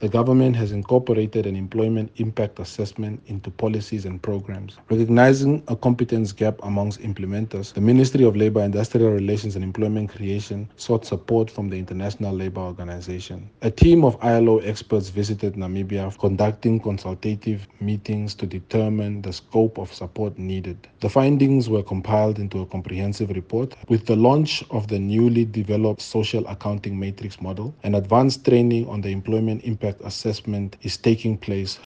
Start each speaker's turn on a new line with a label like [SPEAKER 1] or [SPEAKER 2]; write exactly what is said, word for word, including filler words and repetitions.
[SPEAKER 1] the government has incorporated an employment impact assessment into policies and programs. Recognizing a competence gap amongst implementers, the Ministry of Labour, Industrial Relations and Employment Creation sought support from the International Labour Organization. A team of I L O experts visited Namibia, conducting consultative meetings to determine the scope of support needed. The findings were compiled into a comprehensive report. With the launch of the newly developed social accounting matrix model, an advanced training on the employment impact assessment is taking place